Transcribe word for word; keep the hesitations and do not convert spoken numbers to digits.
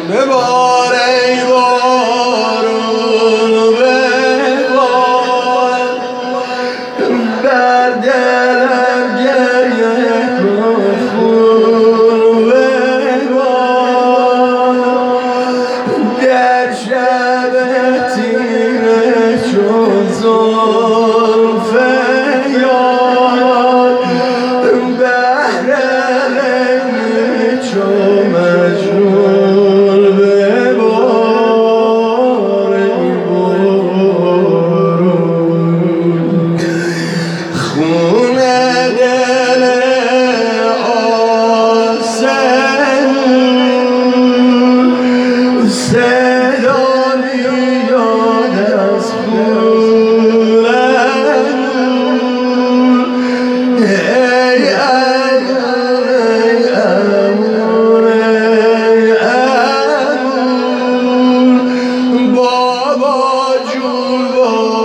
ببار ای بارون ببار بر دلم گریه کن خون ببار در شب تیره چون زلف یار بهر رنگی چون مجنون ببار ای بارون خون دل آسمون صدا میاد از خونمون ای امون ای امون ای امون بابا جون بابا